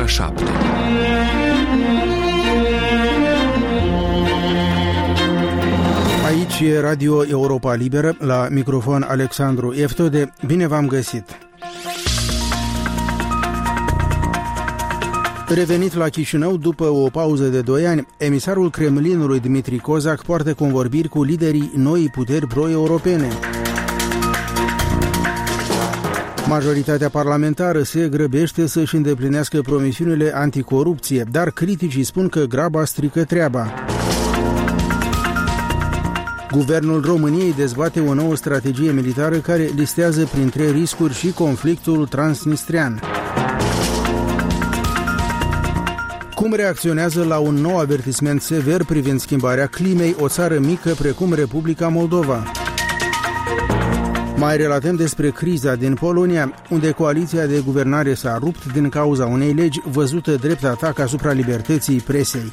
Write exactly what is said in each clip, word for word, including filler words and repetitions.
ora șapte. Aici e Radio Europa Liberă, la microfon Alexandru Eftode. Bine v-am găsit! Revenit la Chișinău după o pauză de doi ani, emisarul Kremlinului Dmitri Kozak poartă convorbiri cu liderii noii puteri pro-europene. Majoritatea parlamentară se grăbește să-și îndeplinească promisiunile anticorupție, dar criticii spun că graba strică treaba. Guvernul României dezbate o nouă strategie militară care listează printre riscuri și conflictul transnistrian. Cum reacționează la un nou avertisment sever privind schimbarea climei o țară mică precum Republica Moldova? Mai relatăm despre criza din Polonia, unde coaliția de guvernare s-a rupt din cauza unei legi văzută drept atac asupra libertății presei.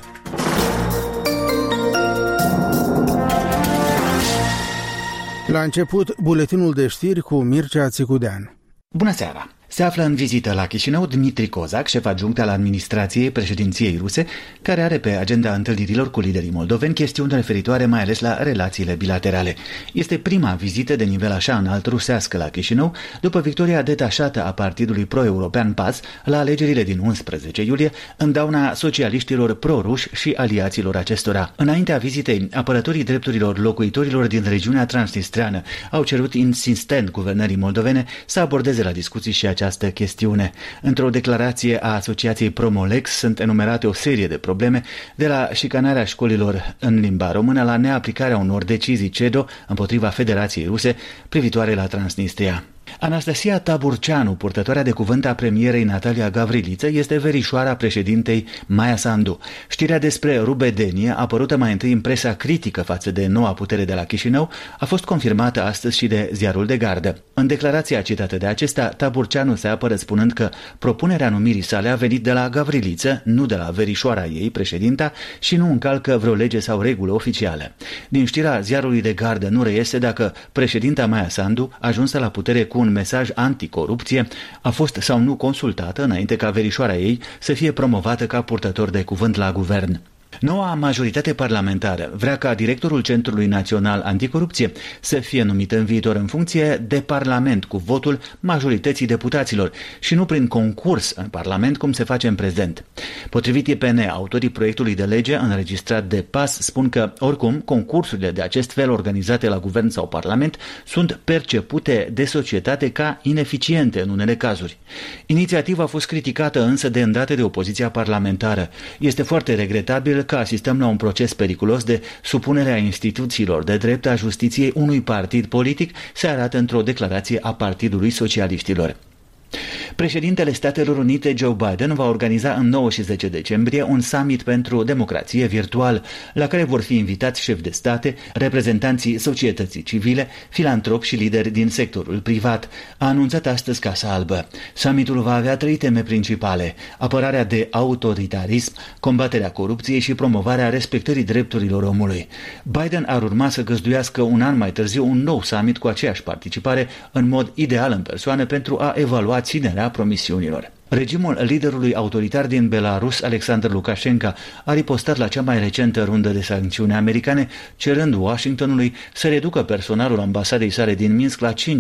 La început, buletinul de știri cu Mircea Țicudean. Bună seara! Se află în vizită la Chișinău Dmitri Kozak, șef adjunct al administrației președinției ruse, care are pe agenda întâlnirilor cu liderii moldoveni chestiuni referitoare mai ales la relațiile bilaterale. Este prima vizită de nivel așa înalt rusească la Chișinău, după victoria detașată a partidului pro-european P A S la alegerile din unsprezece iulie, în dauna socialiștilor pro-ruși și aliaților acestora. Înaintea vizitei, apărătorii drepturilor locuitorilor din regiunea transnistreană au cerut insistent guvernării moldovene să abordeze la discuții și această chestiune. Într-o declarație a Asociației Promolex sunt enumerate o serie de probleme, de la șicanarea școlilor în limba română la neaplicarea unor decizii CEDO împotriva Federației Ruse privitoare la Transnistria. Anastasia Taburceanu, purtătoarea de cuvânt a premierei Natalia Gavriliță, este verișoara președintei Maia Sandu. Știrea despre rubedenie, apărută mai întâi în presa critică față de noua putere de la Chișinău, a fost confirmată astăzi și de Ziarul de Gardă. În declarația citată de acesta, Taburceanu se apără spunând că propunerea numirii sale a venit de la Gavriliță, nu de la verișoara ei, președinta, și nu încalcă vreo lege sau regulă oficială. Din știrea Ziarului de Gardă nu reiese dacă președinta Maia Sandu, ajunsă la putere cu un mesaj anticorupție, a fost sau nu consultată înainte ca verișoara ei să fie promovată ca purtător de cuvânt la guvern. Noua majoritate parlamentară vrea ca directorul Centrului Național Anticorupție să fie numit în viitor în funcție de Parlament cu votul majorității deputaților și nu prin concurs în Parlament cum se face în prezent. Potrivit I P N, autorii proiectului de lege înregistrat de P A S spun că, oricum, concursurile de acest fel organizate la guvern sau Parlament sunt percepute de societate ca ineficiente în unele cazuri. Inițiativa a fost criticată însă de îndată de opoziția parlamentară. Este foarte regretabil că asistăm la un proces periculos de supunere a instituțiilor de drept a justiției unui partid politic, se arată într-o declarație a Partidului Socialiștilor. Președintele Statelor Unite Joe Biden va organiza în nouă și zece decembrie un summit pentru democrație virtual, la care vor fi invitați șefi de state, reprezentanții societății civile, filantropi și lideri din sectorul privat, a anunțat astăzi Casa Albă. Summitul va avea trei teme principale: apărarea de autoritarism, combaterea corupției și promovarea respectării drepturilor omului. Biden ar urma să găzduiască un an mai târziu un nou summit cu aceeași participare, în mod ideal în persoană, pentru a evalua ținerea promisiunilor. Regimul liderului autoritar din Belarus, Alexander Lukashenko, a ripostat la cea mai recentă rundă de sancțiuni americane, cerând Washingtonului să reducă personalul ambasadei sale din Minsk la cinci